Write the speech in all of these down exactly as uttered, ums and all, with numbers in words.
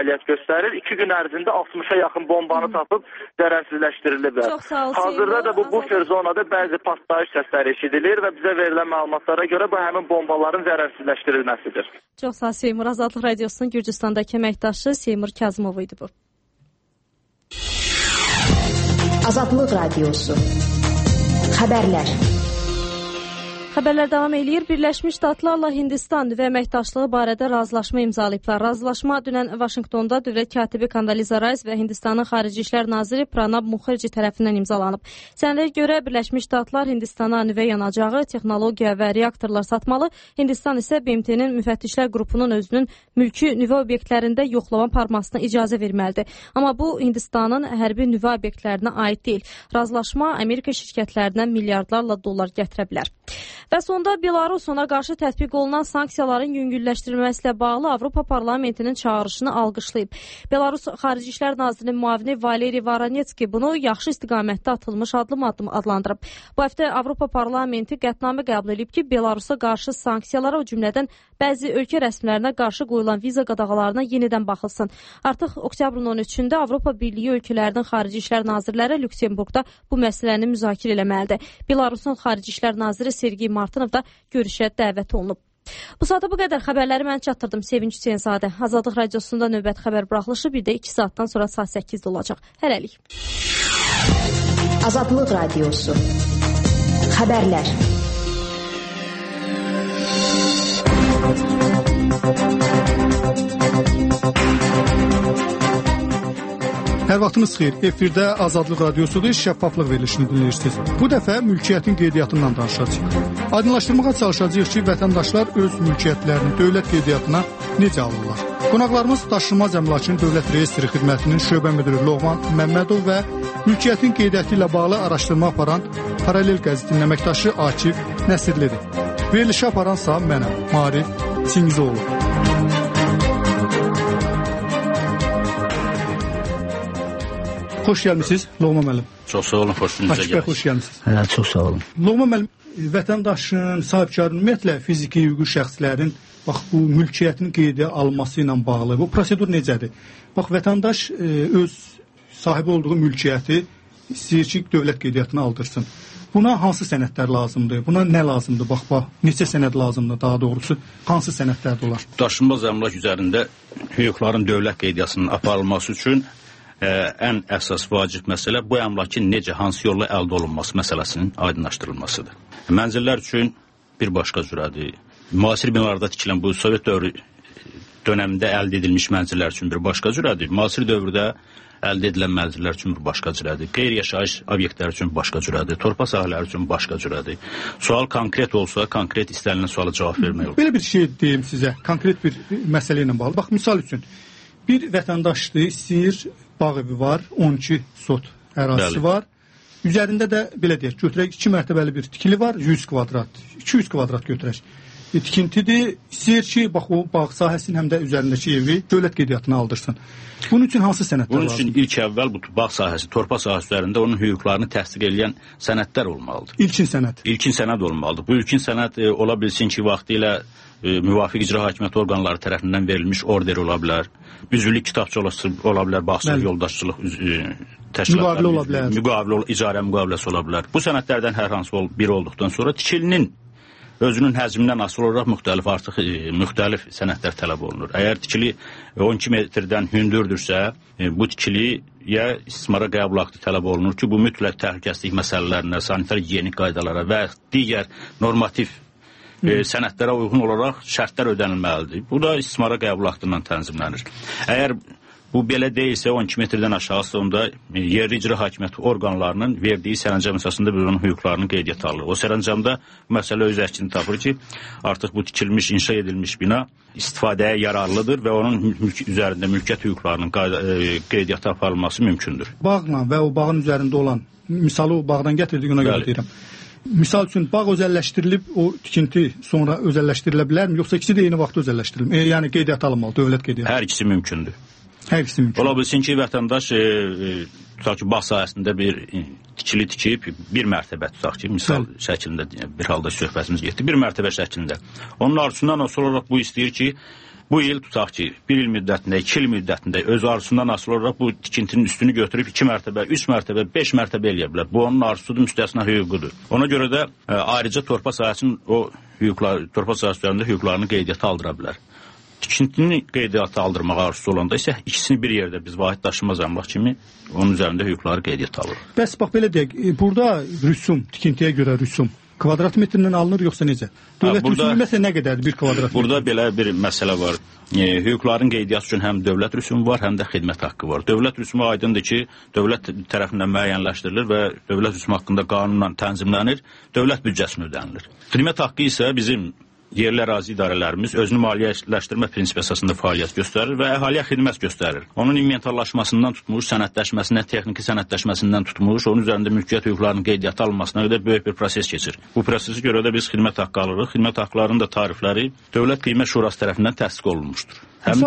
fəaliyyət göstərir. İki gün ərzində altmışa yaxın bombanı tapıb zərərsizləşdiriliblər. Hazırda da bu bufer zonada bəzi partlayış səsləri eşidilir və bizə verilən məlumatlara görə bu həmin bombaların zərərsizləşdirilməsidir. Çox sağ ol Seymur. Azadlıq Radiosunun Gürcüstandakı əməkdaşı Seymur Kazımov idi bu. Azadlıq Radiosu. Xəbərlər. Xəbərlər davam eləyir. Birləşmiş Ştatlarla Hindistan nüvə əməkdaşlığı barədə razılaşma imzalayıblar. Razılaşma dünən Vaşinqtonda dövlət katibi Kondoliza Rice və Hindistanın Xarici İşlər Naziri Pranab Mukherjee tərəfindən imzalanıb. Sənədə görə Birləşmiş Ştatlar Hindistana nüvə yanacağı, texnologiya və reaktorlar satmalı. Hindistan isə B M T-nin müfəttişlər qrupunun özünün mülki nüvə obyektlərində yoxlama aparmasına icazə verməlidir. Amma bu Hindistanın hərbi nüvə obyektlərinə aid deyil. Razılaşma Amerika şirkətlərinə milyardlarla dollar gətirə bilər. Və sonda Belarus ona qarşı tətbiq olunan sanksiyaların yüngülləşdirilməsi ilə bağlı Avropa Parlamentinin çağırışını alqışlayıb. Belarus Xarici İşlər Nazirinin müavini Valeri Varanetski bunu yaxşı istiqamətdə atılmış addım addım adlandırıb. Bu həftə Avropa Parlamenti qətnamə qəbul edib ki, Belarusa qarşı sanksiyalara, o cümlədən bəzi ölkə rəsmilərinə qarşı qoyulan viza qadağalarına yenidən baxılsın. Artıq oktyabrın on üçündə Avropa Birliyi ölkələrinin Xarici İşlər Nazirləri Lüksemburqda bu məsələni müzakirə eləməlidir. Belarusun Xarici İşlər Naziri Sergey Martınov da görüşə dəvət olunub. Bu saata bu qədər xəbərləri mən çatdırdım. Sevinç Hüseynzadə. Azadlıq Radiosunda növbət xəbər buraxılışı bir də iki saatdan sonra saat səkkizdə olacaq. Hələlik. Azadlıq Radiosu. Xəbərlər. Hər vaxtınız xeyir. Efirdə Azadlıq Radiosudur, şəffaflıq verilişini dinləyirsiniz. Bu dəfə mülkiyyətin qeydiyyatından danışacağıq. Aydınlaşdırmağa çalışacağıq ki, vətəndaşlar öz mülkiyyətlərini dövlət qeydiyyatına necə alırlar? Qonaqlarımız Daşınmaz Əmlakın Dövlət Reyestri Xidmətinin şöbə müdiri Loğman Məmmədov və mülkiyyətin qeydiyyatı ilə bağlı araşdırma aparan Paralel qəzetinin əməkdaşı Akif Nəsirlidir. Verilişi aparansa mənəm, Marif Çingizoğlu. Xoş gəlmisiniz, Loğman müəllim. Çox sağ olun, xoş gününüzə gəldiniz. Xoş gəlmisiniz. Hə, çox sağ olun. Loğman müəllim, vətəndaşın, sahibkarın, ümumiyyətlə fiziki hüquqi şəxslərin bax bu mülkiyyətin qeydə alınması ilə bağlı bu prosedur necədir? Bax vətəndaş e, öz sahibi olduğu mülkiyyəti istəyir ki, dövlət qeydiyyatına aldırsın. Buna hansı sənədlər lazımdır? Buna nə lazımdır? Bax bax, neçə sənəd lazımdır daha doğrusu? Hansı sənədlər olar? Daşınmaz əmlak üzərində hüquqların dövlət qeydiyyatının aparılması üçün Ə, ən əsas vacib məsələ bu əmlakın necə, hansı yolla əldə olunması məsələsinin aydınlaşdırılmasıdır. Mənzillər üçün bir başqa cürədir. Müasir binalarda tikilən bu Sovet dövrü dönəmində əldə edilmiş mənzillər üçün bir başqa cürədir. Müasir dövrdə əldə edilən mənzillər üçün bir başqa cürədir. Qeyri-yaşayış obyektlər üçün başqa cürədir. Torpa sahələri üçün başqa cürədir. Sual konkret olsa, konkret istənilən suala cavab vermək olur. Belə bir şey deyim sizə, konkret bir məsələ ilə bağlı. Bax, misal üçün, bir vətəndaşdır, istəyir, bağ evi var, on iki sot ərazisi Bəli. var. Üzərində də, belə deyək, götürək, iki mərtəbəli bir tikili var, yüz kvadrat, iki yüz kvadrat götürək. E, tikintidir, istəyir ki, bax, o bağ sahəsinin həm də üzərindəki evi dövlət qeydiyyatına aldırsın. Bunun üçün hansı sənədlər lazımdır? Bunun üçün ilk əvvəl bu bağ sahəsi, torpa sahəsi üzərində onun hüquqlarını təsdiq edən sənədlər olmalıdır. İlkin sənəd. İlkin sənəd olmalıdır. Bu ilkin sənəd e, ola bilsin ki, vaxtı ilə e, müvafiq icra hakimiyyəti orqanları tərəfindən verilmiş order ola bilər. Üzvlük kitabça ola bilər, bağçılıq, yoldaşçılıq e, təşkilatları, müqavilə ola bilər. Müqavilə, icarə müqaviləsi ola bilər. Bu sənədlərdən hər hansı biri olduqdan sonra tikilinin özünün həcmindən asılı olaraq müxtəlif artıq e, müxtəlif sənədlər tələb olunur. Əgər tikili on iki metrdən hündürdürsə, e, bu tikiliyə istismara qəbul aktı tələb olunur ki, bu mütləq təhlükəsizlik məsələlərinə, sanitar gigiyenik qaydalara və digər normativ e, sənədlərə uyğun olaraq şərtlər ödənilməlidir. Bu da istismara qəbul aktından tənzimlənir. Əgər bu belə deyilsə, on iki metrdən aşağısı onda yerli icra hakimiyyəti orqanlarının verdiyi sərəncam əsasında bir onun hüquqlarını qeydiyyata alır. O sərəncamda məsələ öz əksini tapır ki, artıq bu tikilmiş, inşa edilmiş bina istifadəyə yararlıdır və onun mülk üzərində mülkiyyət hüquqlarının qeydiyyata aparılması mümkündür. Bağla və o bağın üzərində olan, misalı o bağdan gətirdik, ona görə deyirəm. Misal üçün, bağ özəlləşdirilib, o tikinti sonra özəlləşdirilə bilərmi, yoxsa ikisi də eyni vaxt özəlləşdirilir? E, yəni qeydiyyata alınmalı, dövlət qeydiyyatı. Hər ikisi mümkündür. Hər ikisi mümkün. Ola bilsin ki, vətəndaş e, e, tutaq ki, bağ sahəsində bir e, tikili tikib, bir mərtəbə tutaq ki, misal Bəli. şəklində bir halda söhbətimiz getdi, bir mərtəbə şəklində. Onun arzusundan asılı olaraq bu istəyir ki, Bu il tutaq ki, bir il müddətində, iki il müddətində öz arzusundan asılı olaraq bu tikintinin üstünü götürüb iki mərtəbə, üç mərtəbə, beş mərtəbə eləyə bilər. Bu onun arzusudur, müstəsna hüququdur. Ona görə də ə, ayrıca torpaq sahəsinin o hüquqları, torpaq sahəsi üzərində hüquqlarını qeydiyyata aldıra bilər. Tikintini qeydiyyata aldırmağa arzusu olanda isə ikisini bir yerdə biz vahid daşınmaz əmlak kimi onun üzərində hüquqları qeydiyyata alırıq. Bəs bax belə deyək, burada rüsum, tikintiyə görə rüsum kvadrat metrindən alınır yoxsa necə? Dövlət ha, burada, rüsumu məsələn nə qədərdir bir kvadrat metr? Burada belə bir məsələ var. E, hüquqların qeydiyyatı üçün həm dövlət rüsumu var, həm də xidmət haqqı var. Dövlət rüsumu aydındır ki, dövlət tərəfindən müəyyənləşdirilir və dövlət rüsumu haqqında qanunla tənzimlənir, dövlət büdcəsinə ödənilir. Xidmət haqqı isə bizim yerli ərazi idarələrimiz özünü maliyyələşdirmə prinsipi əsasında fəaliyyət göstərir və əhaliyə xidmət göstərir. Onun inventarlaşmasından tutmuş, sənədləşməsindən, texniki sənədləşməsindən tutmuş, onun üzərində mülkiyyət hüquqlarının qeydiyyata alınmasına qədər böyük bir proses keçir. Bu prosesi görə də biz xidmət haqqı alırıq. Xidmət haqqlarının da tarifləri Dövlət Qiymət Şurası tərəfindən təsdiq olunmuşdur.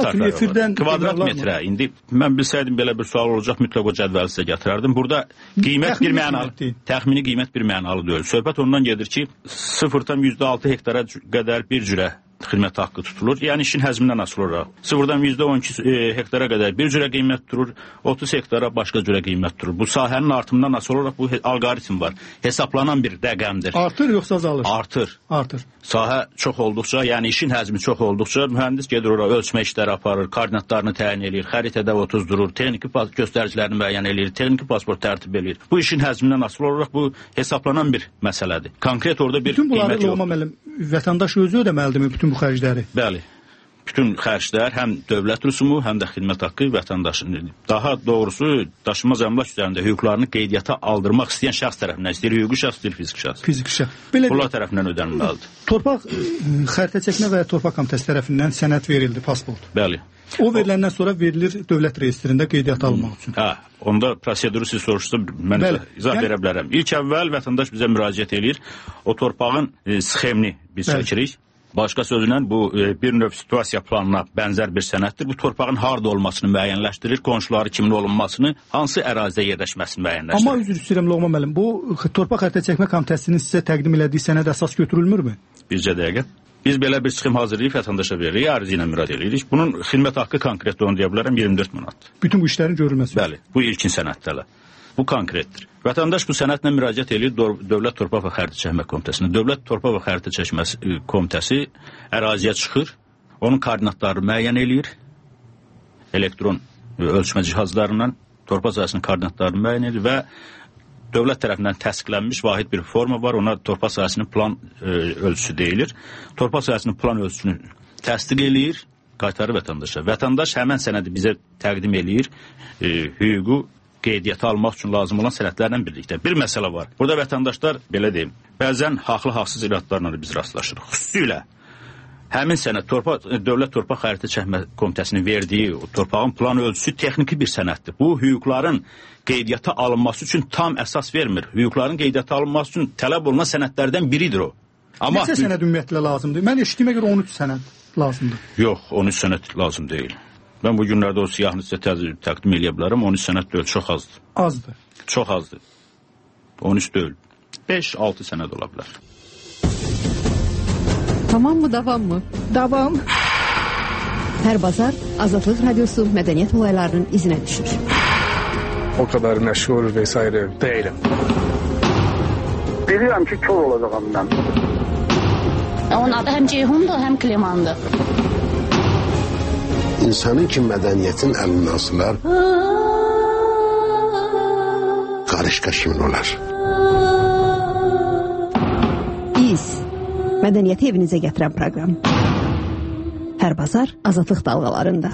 Həmin kvadrat metrə. İndi mən bilsəydim belə bir sual olacaq, mütləq o cədvəli sizə gətirərdim. Burada qiymət bir mənalı, təxmini qiymət bir mənalı deyil. Söhbət ondan gedir ki, sıfır tam yüzdə altı hektara qədər bir cürə xidmət haqqı tutulur. Yəni işin həzmindən asılı olaraq. sıfırdan yüzdə on iki hektara qədər bir cürə qiymət durur, otuz hektara başqa cürə qiymət durur. Bu sahənin artımından asılı olaraq bu alqoritm var. Hesaplanan bir rəqəmdir. Artır yoxsa azalır? Artır. Artır. Sahə çox olduqca, yəni işin həzmi çox olduqca mühəndis gedir ora ölçmə işləri aparır, koordinatlarını təyin edir, xəritədə otuz durur, texniki göstəricilərini müəyyən edir, texniki pasport tərtib edir. Bu işin həzmindən asılı olaraq bu hesaplanan bir məsələdir. Konkret orada bir bütün qiymət yoxdur. Müəllim, vətəndaş özü ödəməlidirmi bütün bu xərcləri? Bəli. Bütün xərclər həm dövlət rüsumu, həm də xidmət haqqı vətəndaşın. Daha doğrusu daşınmaz əmlak üzərində hüquqlarını qeydiyyata aldırmaq istəyən şəxs tərəfindən, istəyir hüquqi şəxs, istəyir fiziki şəxs. Fiziki şəxs. Belə bunlar tərəfindən ödənilməlidir. Torpaq xəritə çəkmə və torpaq komitəsi tərəfindən sənəd verildi, pasport. Bəli. O veriləndən sonra verilir dövlət reyestrində qeydiyyata almaq üçün. Hə, onda proseduru siz soruşsa mən Bəli. izah yəni... verə bilərəm. İlk əvvəl vətəndaş bizə müraciət edir. O torpağın e, sxemini biz Bəli. çəkirik. Başqa sözlə bu e, bir növ situasiya planına bənzər bir sənəddir. Bu torpağın harda olmasını müəyyənləşdirir, qonşuları kimin olunmasını, hansı ərazidə yerləşməsini müəyyənləşdirir. Amma üzr istəyirəm Loğman müəllim, bu torpaq xəritə çəkmə komitəsinin sizə təqdim elədiyi sənəd əsas götürülmürmü? Bircə dəqiqə. Biz belə bir çıxım hazırlayıb vətəndaşa veririk, arızı ilə müraciət edirik. Bunun xidmət haqqı konkret onu deyə bilərəm iyirmi dörd manatdır. Bütün bu işlərin görülməsi. Bəli, bu ilkin sənəddir. Bu konkretdir. Vətəndaş bu sənədlə müraciət edir Dövlət Torpaq və Xəritə Çəkmə Komitəsinə. Dövlət Torpaq və Xəritə Çəkmə Komitəsi əraziyə çıxır, onun koordinatlarını müəyyən eləyir, elektron ölçmə cihazlarından torpaq sahəsinin koordinatlarını müəyyən edir və dövlət tərəfindən təsdiqlənmiş vahid bir forma var, ona torpaq sahəsinin plan e, ölçüsü deyilir. Torpaq sahəsinin plan ölçüsünü təsdiq eləyir, qaytarır vətəndaşa. Vətəndaş həmən sənədi bizə təqdim eləyir, e, hüququ qeydiyyata almaq üçün lazım olan sənədlərlə birlikdə. Bir məsələ var. Burada vətəndaşlar, belə deyim, bəzən haqlı-haqsız iradlarla biz rastlaşırıq. Xüsusilə həmin sənəd torpaq, Dövlət Torpaq Xəritə Çəkmə Komitəsinin verdiyi torpağın plan ölçüsü texniki bir sənəddir. Bu, hüquqların qeydiyyata alınması üçün tam əsas vermir. Hüquqların qeydiyyata alınması üçün tələb olunan sənədlərdən biridir o. Amma neçə sənəd ümumiyyətlə lazımdır? Mən eşitdiyimə görə on üç sənəd lazımdır. Yox, on üç sənəd lazım deyil. Mən bu günlərdə o siyahını sizə təqdim edə bilərəm. on üç sənəd deyil, çox azdır. Azdır. Çox azdır. on üç deyil. beş altı sənəd ola bilər. Tamam mı, davam mı? Davam. Hər bazar Azadlıq Radiosu mədəniyyət olaylarının izinə düşür. O kadar məşhur vesaire değilim. Bilirəm ki, kör olacağım mən. Onun adı həm Ceyhundur, həm Klimandır. İnsanın ki mədəniyyətin əlindən asılar, qarışqa kimin olar? İz, mədəniyyəti evinizə gətirən proqram. Hər bazar Azadlıq dalğalarında.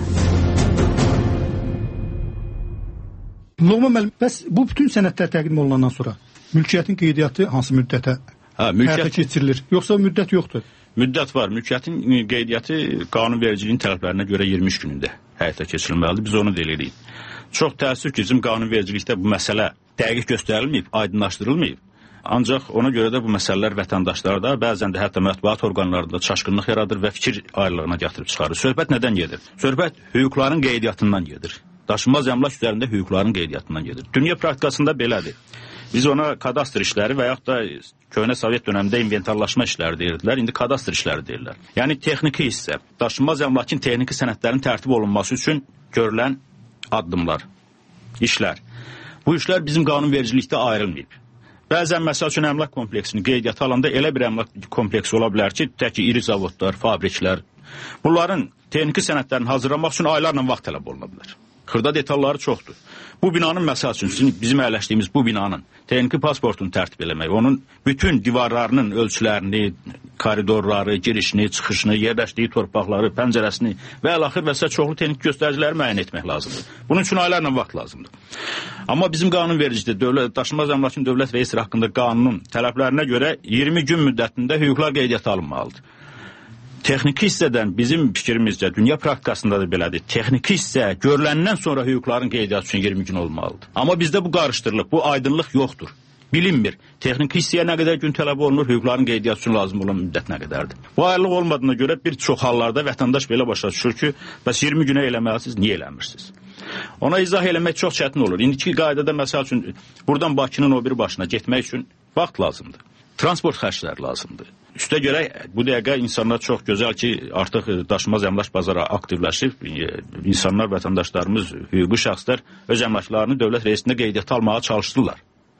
Loğman müəllim, bəs bu bütün sənədlər təqdim olunandan sonra mülkiyyətin qeydiyyatı hansı müddətə ha, mülkiyyət... həyata keçirilir? Yoxsa müddət yoxdur? Müddət var. Mülkiyyətin qeydiyyatı qanunvericiliyin tələblərinə görə iyirmi üç günündə həyata keçirilməlidir. Biz onu da eləyirik. Çox təəssüf ki, bizim qanunvericilikdə bu məsələ dəqiq göstərilməyib, aydınlaşdırılmayıb. Ancaq ona görə də bu məsələlər vətəndaşlarda, bəzən də hətta mətbuat orqanlarında çaşqınlıq yaradır və fikir ayrılığına gətirib çıxarır. Söhbət nədən gedir? Söhbət hüquqların qeydiyyatından gedir. Daşınmaz əmlak üzərində hüquqların qeydiyyatından gedir. Dünya praktikasında belədir. Biz ona kadastr işləri və yaxud da köhnə Sovet dönəmində inventarlaşma işləri deyirdilər, indi kadastr işləri deyirlər. Yəni texniki hissə, daşınmaz əmlakın texniki sənədlərin tərtib olunması üçün görülən addımlar, işlər. Bu işlər bizim qanunvericilikdə ayrılmayıb. Bəzən məsəl üçün əmlak kompleksini qeydiyyata alanda elə bir əmlak kompleksi ola bilər ki, tək iri zavodlar, fabriklər. Bunların texniki sənədlərini hazırlamaq üçün aylarla vaxt tələb oluna bilər. Xırda detalları çoxdur. Bu binanın məsəl üçün bizim əyləşdiyimiz bu binanın texniki pasportunu tərtib eləmək, onun bütün divarlarının ölçülərini, koridorları, girişini, çıxışını, yerləşdiyi torpaqları, pəncərəsini və əlaxır və s. çoxlu texniki göstəriciləri müəyyən etmək lazımdır. Bunun üçün aylarla vaxt lazımdır. Amma bizim qanunvericidə dövlət, daşınmaz əmlakın dövlət reestri haqqında qanunun tələblərinə görə iyirmi gün müddətində hüquqlar qeydiyyata alınmalıdır. Texniki hissədən bizim fikrimizcə, dünya praktikasında da belədir, texniki hissə görüləndən sonra hüquqların qeydiyyatı üçün iyirmi gün olmalıdır. Amma bizdə bu qarışdırılıb, bu aydınlıq yoxdur. Bilinmir. Texniki hissəyə nə qədər gün tələb olunur, hüquqların qeydiyyatı üçün lazım olan müddət nə qədərdir. Bu ayrılıq olmadığına görə bir çox hallarda vətəndaş belə başa düşür ki, bəs iyirmi günə eləməlisiniz, niyə eləmirsiniz? Ona izah eləmək çox çətin olur. İndiki qaydada məsəl üçün buradan Bakının o bir başına getmək üçün vaxt lazımdır. Transport xərcləri lazımdır. Üstə görə bu dəqiqə insanlar çox gözəl ki, artıq daşınmaz əmlak bazarı aktivləşib, insanlar, vətəndaşlarımız, hüquqi şəxslər öz əmlaklarını dövlət reyestrində qeydiyyata almağa çalışdırırlar.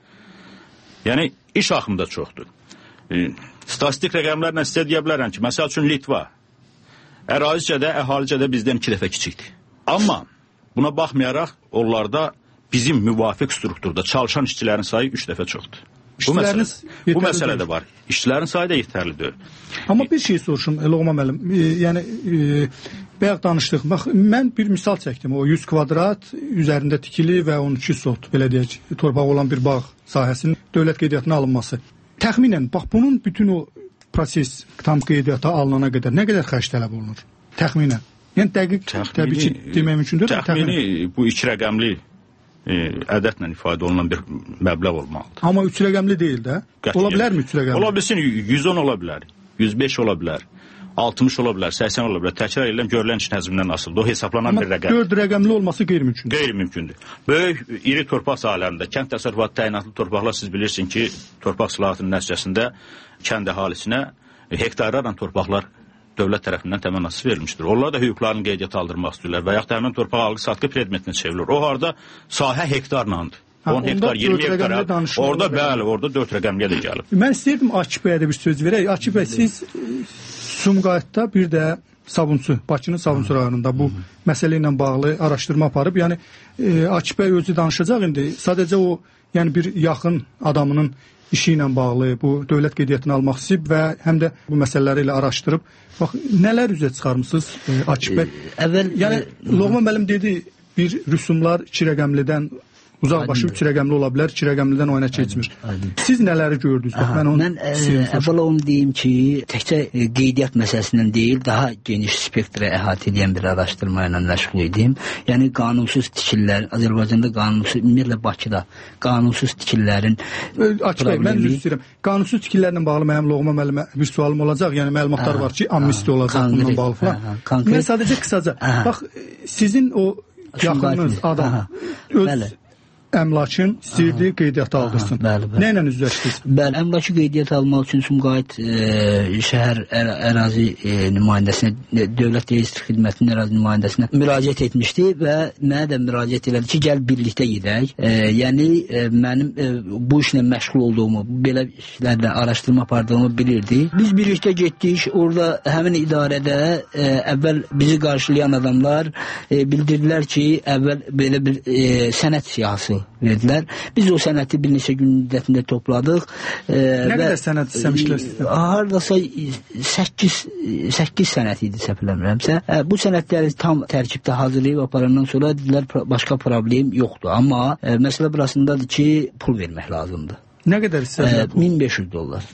Yəni, iş axımı da çoxdur. Statistik rəqəmlərlə sizə deyə bilərəm ki, məsəl üçün Litva, ərazicə də, əhalicə də bizdən iki dəfə kiçikdir. Amma buna baxmayaraq, onlarda bizim müvafiq strukturda çalışan işçilərin sayı üç dəfə çoxdur. Bu məsələ, bu məsələ də var. İşçilərin sayı da yetərli deyil. Amma bir şey soruşum, Loğman müəllim. E, yəni, e, bayaq danışdıq. Bax, mən bir misal çəkdim. O yüz kvadrat üzərində tikili və on iki sot, belə deyək, torpaq olan bir bağ sahəsinin dövlət qeydiyyatına alınması. Təxminən, bax, bunun bütün o proses tam qeydiyyata alınana qədər nə qədər xərc tələb olunur? Təxminən. Yəni, dəqiq, təxmini, təbii ki, demək mümkündür. Təxmini, bu iki rəqəmli ədədlə ifadə olunan bir məbləğ olmalıdır. Amma üç rəqəmli deyil də. Qətiyyən. Ola bilər mi üç rəqəmli? Ola bilsin, yüz on ola bilər, yüz beş ola bilər, altmış ola bilər, səksən ola bilər. Təkrar edirəm, görülən işin həcmindən asılıdır. O hesaplanan amma bir rəqəm. Amma dörd rəqəmli olması qeyri-mümkündür. Qeyri-mümkündür. Böyük, iri torpaq sahələrində, kənd təsərrüfatı təyinatlı torpaqlar siz bilirsiniz ki, torpaq sılahatının nəticəsində kənd əhalisinə hektarlarla torpaqlar dövlət tərəfindən təminatı verilmişdir. Onlar da hüquqlarını qeydiyyata aldırmaq istəyirlər və yaxud da həmin torpaq alqı-satqı predmetinə çevrilir. O harda sahə hektarlandır. on hektar, iyirmi hektar. Orada bəli, orada dörd rəqəmliyə də gəlib. Mən istəyirdim Akif bəyə də bir söz verək. Akif bəy, siz Sumqayıtda bir də Sabunçu, Bakının Sabunçu rayonunda bu məsələ ilə bağlı araşdırma aparıb. Yəni e, Akif bəy özü danışacaq indi. Sadəcə o, yəni bir yaxın adamının işi ilə bağlı bu dövlət qeydiyyatını almaq istəyib və həm də bu məsələləri ilə araşdırıb. Bax, nələr üzə çıxarmısınız e, Akif bəy? Əvvəl, yəni Loğman müəllim dedi, bir rüsumlar iki rəqəmlidən uzaqbaşı üç rəqəmli ola bilər, iki rəqəmlidən oyuna keçmir. Siz nələri gördünüz? Aha, mən mən əvvəla onu deyim ki, təkcə qeydiyyat məsələsindən deyil, daha geniş spektrə əhatə edən bir araşdırma ilə məşğul idim. Yəni qanunsuz tikililər, Azərbaycanda qanunsuz, ümumiyyətlə Bakıda qanunsuz tikililərin Akif bəy, mən üzr istəyirəm. Qanunsuz tikililərlə bağlı mənim Loğman müəllimə bir sualım olacaq. Yəni məlumatlar var ki, amnistiya olacaq bununla bağlı falan. Mən sadəcə qısaca, bax, sizin o yaxınınız adam öz əmlakın istəyirdi qeydiyyata aldırsın. Bəli, bəli. Nə ilə üzləşdiniz? Bəli, əmlakı qeydiyyata almaq üçün Sumqayıt e, şəhər ə, ərazi e, nümayəndəsinə, dövlət reyestri xidmətinin ərazi nümayəndəsinə müraciət etmişdi və mənə də müraciət elədi ki, gəl birlikdə gedək. E, yəni e, mənim e, bu işlə məşğul olduğumu, belə işlərlə araşdırma apardığımı bilirdi. Biz birlikdə getdik. Orada həmin idarədə e, əvvəl bizi qarşılayan adamlar e, bildirdilər ki, əvvəl belə bir e, sənəd siyahısı verdilər. Biz o sənəti bir neçə gün müddətində topladıq. E, nə qədər sənət istəmişlər sizdən? Hardasa səkkiz, səkkiz sənət idi, səhv eləmirəmsə. E, bu sənətləri tam tərkibdə hazırlayıb aparandan sonra dedilər, başqa problem yoxdur. Amma e, məsələ burasındadır ki, pul vermək lazımdır. Nə qədər istədilər? E, min beş yüz dollar.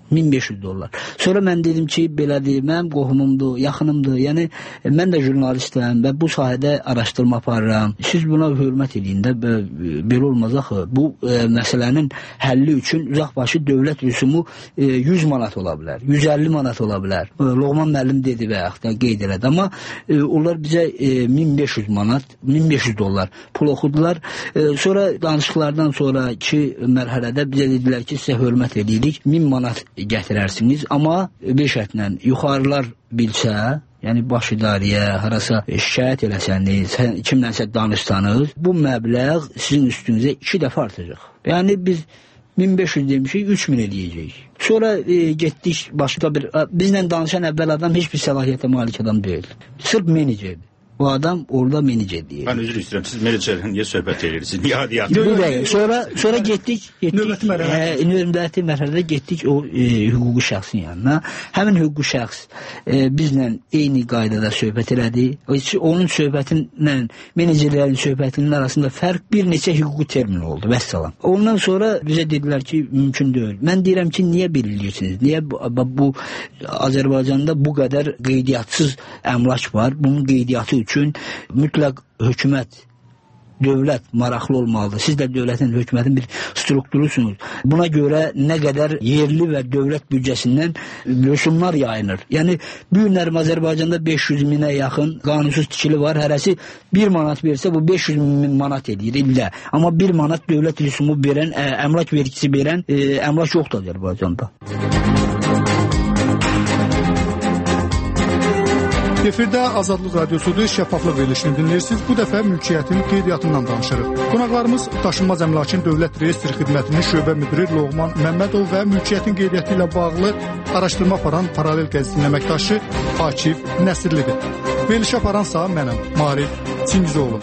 min beş yüz dollar. Sonra mən dedim ki, belədir, mənim qohumumdur, yaxınımdır. Yəni mən də jurnalistəm və bu sahədə araşdırma aparıram. Siz buna hörmət edin də, belə olmaz axı. Bu e, məsələnin həlli üçün uzaqbaşı dövlət rüsumu e, yüz manat ola bilər, yüz əlli manat ola bilər. E, Loğman müəllim dedi və yaxud da qeyd elədi, amma e, onlar bizə e, min beş yüz manat, min beş yüz dollar pul oxudular. E, sonra danışıqlardan sonraki mərhələdə bizə dedilər ki, sizə hörmət edirik, min manat gətirərsiniz, amma bir şərtlə yuxarılar bilsə, yəni baş idarəyə, harasa şikayət eləsəniz, kimlənsə danışsanız, bu məbləğ sizin üstünüzə iki dəfə artacaq. Yəni biz min beş yüz demişik, üç min eləyəcəyik. Sonra e, getdik başqa bir, bizlə danışan əvvəl adam heç bir səlahiyyətə malik adam deyil. Sırf menecerdir. Bu adam orada menecer deyir. Ben üzr istəyirəm. Siz menecerlə niyə söhbət edirsiniz? Niyə adiyyat? Bir dəqiqə. Sonra sonra getdik, getdik. Növbəti mərhələdə getdik o e, hüquqi şəxsin yanına. Həmin hüquqi şəxs e, bizlə eyni qaydada söhbət elədi. Onun söhbətinlə menecerlərin söhbətinin arasında fərq bir neçə hüquqi termin oldu. Vəssalam. Ondan sonra bizə dedilər ki, mümkün deyil. Mən deyirəm ki, niyə belə eləyirsiniz? Niyə bu, bu Azərbaycanda bu qədər qeydiyatsız əmlak var? Bunun qeydiyyatı üçün mütləq hökumət, dövlət maraqlı olmalıdır. Siz də dövlətin, hökumətin bir strukturusunuz. Buna görə nə qədər yerli və dövlət büdcəsindən rüsumlar yayınır. Yəni, bu günlərim Azərbaycanda beş yüz minə yaxın qanunsuz tikili var. Hərəsi bir manat versə, bu beş yüz min manat edir illə. Amma bir manat dövlət rüsumu verən, ə, əmlak vergisi verən ə, əmlak yoxdur Azərbaycanda. Efirdə Azadlıq Radiosudur, şəffaflıq verilişini dinləyirsiniz. Bu dəfə mülkiyyətin qeydiyyatından danışırıq. Qonaqlarımız Daşınmaz Əmlakın Dövlət Reyestr Xidmətinin şöbə müdiri Loğman Məmmədov və mülkiyyətin qeydiyyatı ilə bağlı araşdırma aparan Paralel qəzetinin əməkdaşı Akif Nəsirlidir. Verilişi aparansa mənəm, Marif Çingizoğlu.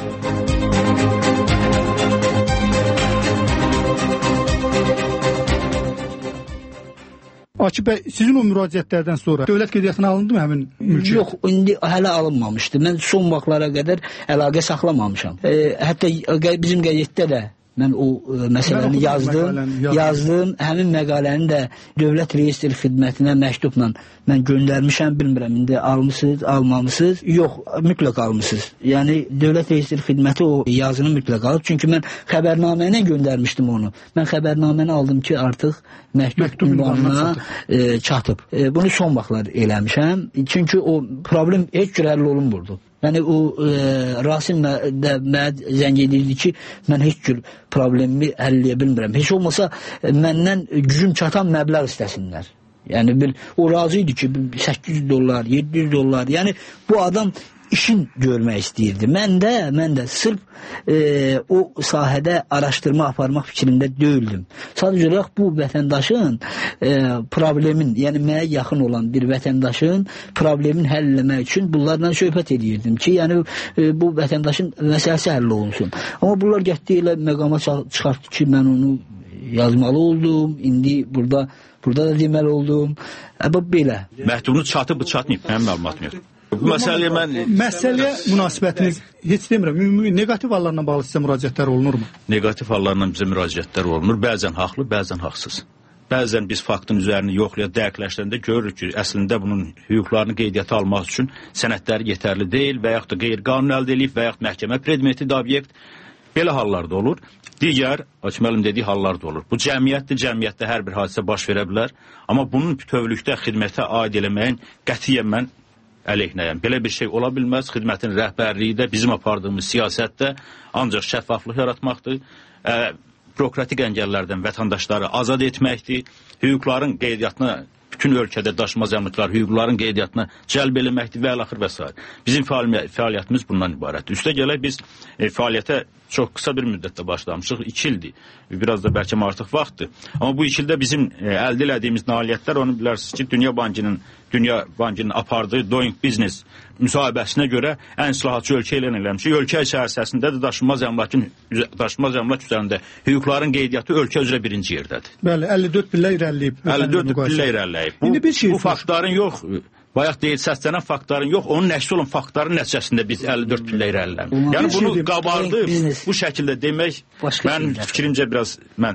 Akif bəy, sizin o müraciətlərdən sonra dövlət qeydiyyatına alındı mı həmin mülkiyyət? Yox, indi hələ alınmamışdı. Mən son vaxtlara qədər əlaqə saxlamamışam. E, hətta bizim qəzetdə də mən o e, məsələni yazdım, yazdım. Həmin məqaləni də Dövlət Reyestr Xidmətinə məktubla mən göndərmişəm, bilmirəm, indi almısınız, almamısınız? Yox, mütləq almısınız. Yəni, Dövlət Reyestr Xidməti o yazını mütləq alıb, çünki mən xəbərnamə ilə göndərmişdim onu. Mən xəbərnaməni aldım ki, artıq məktub ünvanına e, çatıb. E, bunu son vaxtlar eləmişəm, çünki o problem heç cür həll olunmurdu. Yəni, o e, Rasim də mənə zəng edirdi ki, mən heç cür problemimi həll edə bilmirəm. Heç olmasa e, məndən gücüm çatan məbləğ istəsinlər. Yəni, bir, o razı idi ki, səkkiz yüz dollar, yeddi yüz dollar, yəni bu adam işin görmək istəyirdi. Mən də, mən də sırf e, o sahədə araşdırma aparmaq fikrində deyildim. Sadəcə olaraq bu vətəndaşın e, problemin, yəni mənə yaxın olan bir vətəndaşın problemin həll etmək üçün bunlarla söhbət edirdim ki, yəni e, bu vətəndaşın məsələsi həll olunsun. Amma bunlar getdi elə məqama çıxartdı ki, mən onu yazmalı oldum, indi burada burada da deməli oldum. Əbə belə. Məhdudunuz çatıb, çatmayıb, mənim məlumatım yox. Bu məsələyə mən... Məsələyə münasibətiniz, heç demirəm, negativ hallarla bağlı sizə müraciətlər olunurmu? Negativ hallarla bizə müraciətlər olunur. Bəzən haqlı, bəzən haqsız. Bəzən biz faktın üzərini yoxlayıb dəqiqləşdirəndə görürük ki, əslində bunun hüquqlarını qeydiyyata almaq üçün sənədləri yetərli deyil və yaxud da qeyri-qanun əldə edilib və yaxud məhkəmə predmetidir obyekt. Belə hallarda olur. Digər, Açməlim dediyi hallar da olur. Bu cəmiyyətdir, cəmiyyətdə hər bir hadisə baş verə bilər. Amma bunun bütövlükdə xidmətə aid eləməyin qətiyyən mən əleyhinəyəm. Belə bir şey ola bilməz. Xidmətin rəhbərliyi də bizim apardığımız siyasətdə ancaq şəffaflıq yaratmaqdır. Ə, bürokratik əngəllərdən vətəndaşları azad etməkdir. Hüquqların qeydiyyatına, bütün ölkədə daşınmaz əmlaklar hüquqların qeydiyyatına cəlb eləməkdir və əlaxır və s. Bizim fəaliyyətimiz bundan ibarətdir. Üstə gələk biz e, fəaliyyətə çox qısa bir müddətdə başlamışıq. İki ildir. Biraz da bəlkə artıq vaxtdır. Amma bu iki ildə bizim e, əldə elədiyimiz nailiyyətlər, onu bilərsiniz ki, Dünya Bankının Dünya Bankının apardığı Doing Business müsahibəsinə görə ən islahatçı ölkə elan eləmişik. Ölkə içərisində də daşınmaz əmlakın daşınmaz əmlak üzərində hüquqların qeydiyyatı ölkə üzrə birinci yerdədir. Bəli, əlli dörd pillə irəliləyib. əlli dörd pillə irəliləyib. Bu, bir şey bu faktların yox, bayaq deyil, səslənən faktların yox, onun nəşsi olan faktların nəticəsində biz əlli dörd pillə irəliləmişik. Yəni bunu qabardıb bu şəkildə demək, mən fikrimcə biraz məntiqəsiz.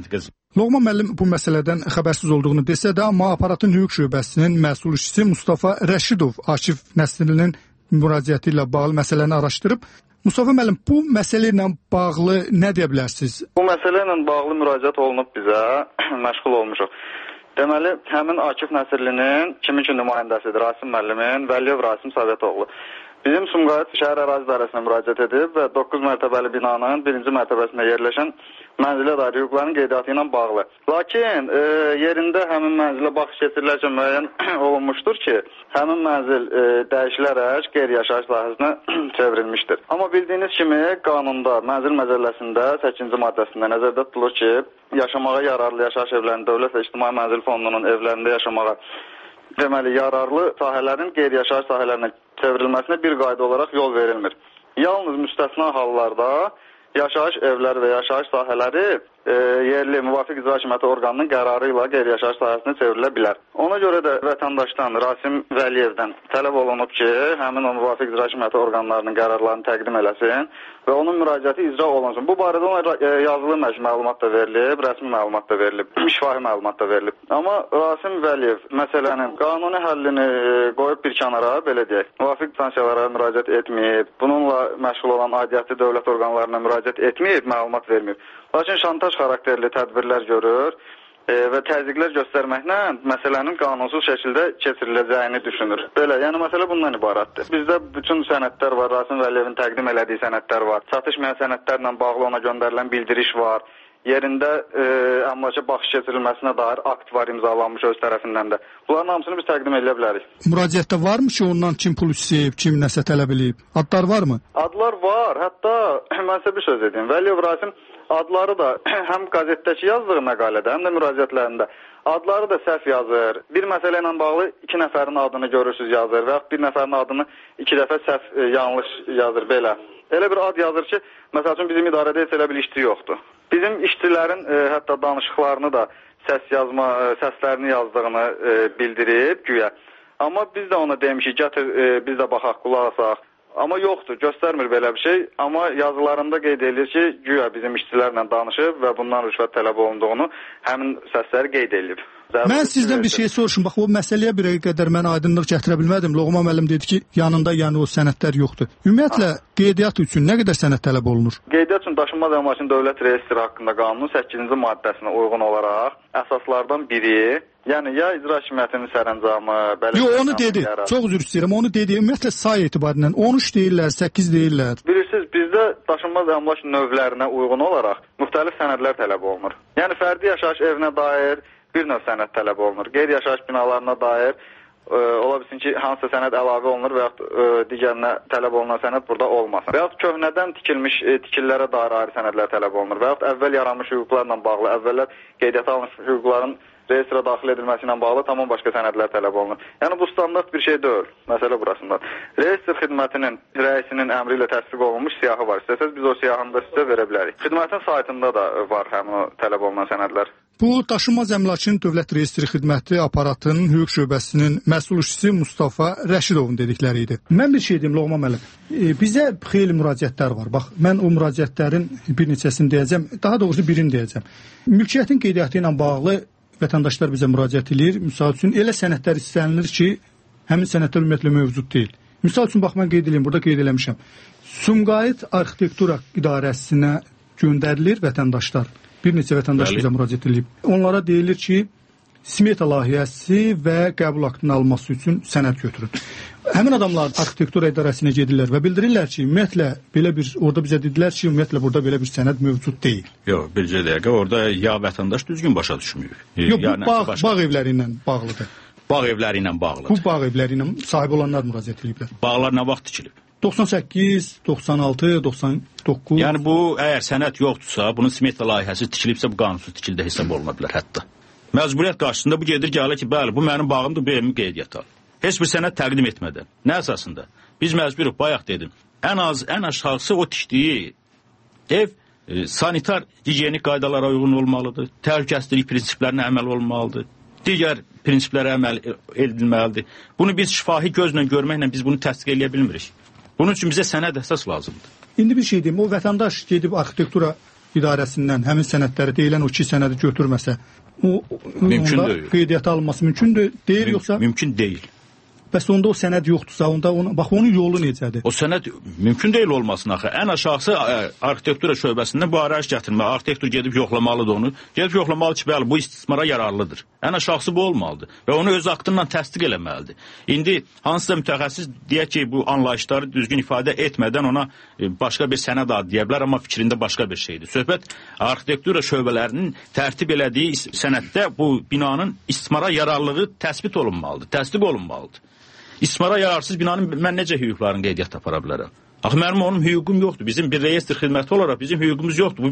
Loğman müəllim bu məsələdən xəbərsiz olduğunu desə də, amma aparatın hüquq şöbəsinin məsul işçisi Mustafa Rəşidov Akif Nəsrinin müraciəti ilə bağlı məsələni araşdırıb. Mustafa müəllim, bu məsələ ilə bağlı nə deyə bilərsiniz? Bu məsələ ilə bağlı müraciət olunub bizə, məşğul olmuşuq. Deməli, həmin Akif Nəsrlinin kimin ki nümayəndəsidir, Rasim müəllimin, Vəliyev Rasim Savetoğlu. Bizim Sumqayıt şəhər ərazi idarəsinə müraciət edib və doqquz mərtəbəli binanın birinci mərtəbəsində yerləşən mənzilə dair hüquqların qeydiyyatı ilə bağlı. Lakin e, yerində həmin mənzilə baxış keçirilərkən müəyyən olunmuşdur ki, həmin mənzil e, dəyişilərək qeyri-yaşayış sahəsinə çevrilmişdir. Amma bildiyiniz kimi qanunda, mənzil məcəlləsində səkkizinci maddəsində nəzərdə tutulur ki, yaşamağa yararlı yaşayış evlərinin Dövlət və İctimai Mənzil Fondunun evlərində yaşamağa deməli, yararlı sahələrin qeyri-yaşayış sahələrinə çevrilməsinə bir qayda olaraq yol verilmir. Yalnız müstəsna hallarda yaşayış evləri və yaşayış sahələri e, yerli müvafiq icra hakimiyyəti orqanının qərarı ilə qeyri-yaşayış sahəsinə çevrilə bilər. Ona görə də vətəndaşdan Rasim Vəliyevdən tələb olunub ki, həmin o müvafiq icra hakimiyyəti orqanlarının qərarlarını təqdim eləsin və onun müraciəti icra olunsun. Bu barədə ona yazılı məlumat da verilib, rəsmi məlumat da verilib, şifahi məlumat da verilib. Amma Rasim Vəliyev məsələnin qanuni həllini qoyub bir kənara, belə deyək, müvafiq instansiyalara müraciət etməyib, bununla məşğul olan aidiyyatlı dövlət orqanlarına müraciət etməyib, məlumat verməyib. Lakin şantaj xarakterli tədbirlər görür e, və təzyiqlər göstərməklə məsələnin qanunsuz şəkildə keçiriləcəyini düşünür. Belə, yəni məsələ bundan ibarətdir. Bizdə bütün sənədlər var, Rasim Vəliyevin təqdim elədiyi sənədlər var, çatışmayan sənədlərlə bağlı ona göndərilən bildiriş var, yerində e, əmlaka baxış keçirilməsinə dair akt var imzalanmış öz tərəfindən də. Bunların hamısını biz təqdim edə bilərik. Müraciətdə varmı ki, ondan kim pul istəyib, kim nəsə tələb eləyib? Adlar varmı? Adlar var. Hətta mən sizə bir söz edeyim. Vəliyev Rasim adları da həm qəzetdəki yazdığı məqalədə, həm də müraciətlərində adları da səhv yazır. Bir məsələ ilə bağlı iki nəfərin adını görürsüz yazır və bir nəfərin adını iki dəfə səhv e, yanlış yazır belə. Elə bir ad yazır ki, məsəl üçün bizim idarədə heç elə bir işçi yoxdur. Bizim işçilərin e, hətta danışıqlarını da səs yazma, e, səslərini yazdığını e, bildirib güya. Amma biz də ona demişik, gətir e, biz də baxaq, qulaq asaq. Amma yoxdur, göstərmir belə bir şey. Amma yazılarında qeyd edir ki, güya bizim işçilərlə danışıb və bundan rüşvət tələb olunduğunu həmin səsləri qeyd edib. Mən sizdən bir şey soruşum. Bax, o məsələyə bir qədər mən aydınlıq gətirə bilmədim. Loğman müəllim dedi ki, yanında yəni o sənədlər yoxdur. Ümumiyyətlə, qeydiyyat üçün nə qədər sənəd tələb olunur? Qeydiyyat üçün daşınmaz əmlakın dövlət reyestri haqqında qanunun səkkizinci maddəsinə uyğun olaraq əsaslardan biri, yəni ya icra hakimiyyətinin sərəncamı, bələdiyyə... Yox, onu dedi. Yarar. Çox üzr istəyirəm. Onu dedi. Ümumiyyətlə, say etibarilə on üç deyirlər, səkkiz deyirlər. Bilirsiniz, bizdə daşınmaz əmlak növlərinə uyğun olaraq müxtəlif sənədlər tələb olunur. Yəni, fərdi yaşayış evinə dair bir növ sənəd tələb olunur. Qeyri-yaşayış binalarına dair e, ola bilsin ki, hansısa sənəd əlavə olunur və yaxud e, digərinə tələb olunan sənəd burada olmasın. Və yaxud köhnədən tikilmiş e, tikillərə dair ayrı sənədlər tələb olunur və yaxud əvvəl yaranmış hüquqlarla bağlı, əvvəllər qeydiyyata alınmış hüquqların reyestrə daxil edilməsi ilə bağlı tamam başqa sənədlər tələb olunur. Yəni, bu standart bir şey deyil. Məsələ burasında. Reyestr xidmətinin rəisinin əmri ilə təsdiq olunmuş siyahı var. İstəsəz biz o siyahını da sizə verə bilərik. Xidmətin saytında da var həmin o tələb olunan sənədlər. Bu, Daşınmaz Əmlakın Dövlət Reyestri Xidməti aparatının hüquq şöbəsinin məsul işçisi Mustafa Rəşidovun dedikləri idi. Mən bir şey deyim, Loğman müəllim. E, bizə xeyli müraciətlər var. Bax, mən o müraciətlərin bir neçəsini deyəcəm, daha doğrusu birini deyəcəm. Mülkiyyətin qeydiyyatı ilə bağlı vətəndaşlar bizə müraciət edir. Misal üçün, elə sənədlər istənilir ki, həmin sənədlər ümumiyyətlə mövcud deyil. Misal üçün, bax, mən qeyd edeyim, burada qeyd eləmişəm. Sumqayıt Arxitektura İdarəsinə göndərilir vətəndaşlar. Bir neçə vətəndaş bizə müraciət edib. Onlara deyilir ki, smeta layihəsi və qəbul aktının alınması üçün sənəd götürün. Həmin adamlar arxitektura idarəsinə gedirlər və bildirirlər ki, ümumiyyətlə belə bir, orada bizə dedilər ki, ümumiyyətlə burada belə bir sənəd mövcud deyil. Yox, bircə dəqiqə, orada ya vətəndaş düzgün başa düşmür. Yox, bu bağ, bağ evləri ilə bağlıdır. Bağ evləri ilə bağlıdır. Bu bağ evləri ilə sahib olanlar müraciət ediblər. Bağlar nə vaxt tikilib? doxsan səkkiz, doxsan altı, doxsan doqquz. Yəni bu, əgər sənəd yoxdursa, bunun smeta layihəsi tikilibsə, bu qanunsuz tikildə hesab oluna bilər hətta. Məcburiyyət qarşısında bu gedir, gəlir ki, bəli, bu mənim bağımdır, bu evimi qeydiyyata al. Heç bir sənəd təqdim etmədən. Nə əsasında? Biz məcburuq, bayaq dedim, ən az, ən aşağısı o tikdiyi ev e, sanitar, gigiyenik qaydalara uyğun olmalıdır, təhlükəsizlik prinsiplərinə əməl olmalıdır, digər prinsiplərə əməl edilməlidir. Bunu biz şifahi gözlə görməklə biz bunu təsdiq edə bilmirik. Bunun üçün bizə sənəd əsas lazımdır. İndi bir şey deyim, o vətəndaş gedib arxitektura İdarəsindən həmin sənədləri deyilən o iki sənədi götürməsə, o mümkün deyil. Qeydiyyata alınması mümkün deyil, Müm yoxsa? Mümkün deyil. Bəs onda o sənəd yoxdursa, onda ona, bax onun yolu necədir? O sənəd mümkün deyil olmasın axı. Ən aşağısı arxitektura şöbəsindən bu arayış gətirmə. Arxitektor gedib yoxlamalıdır onu. Gedib yoxlamalı ki, bəli, bu istismara yararlıdır. Ən aşağısı bu olmalıdır. Və onu öz aktından təsdiq eləməlidir. İndi hansısa mütəxəssis deyək ki, bu anlayışları düzgün ifadə etmədən ona başqa bir sənəd adı deyə bilər, amma fikrində başqa bir şeydir. Söhbət arxitektura şöbələrinin tərtib elədiyi sənəddə bu binanın istismara yararlılığı təsbit olunmalıdır, təsdiq olunmalıdır. İstismara yararsız binanın mən necə hüquqlarını qeydiyyata apara bilərəm? Axı mənim onun hüququm yoxdur. Bizim bir reyestr xidməti olaraq bizim hüququmuz yoxdur.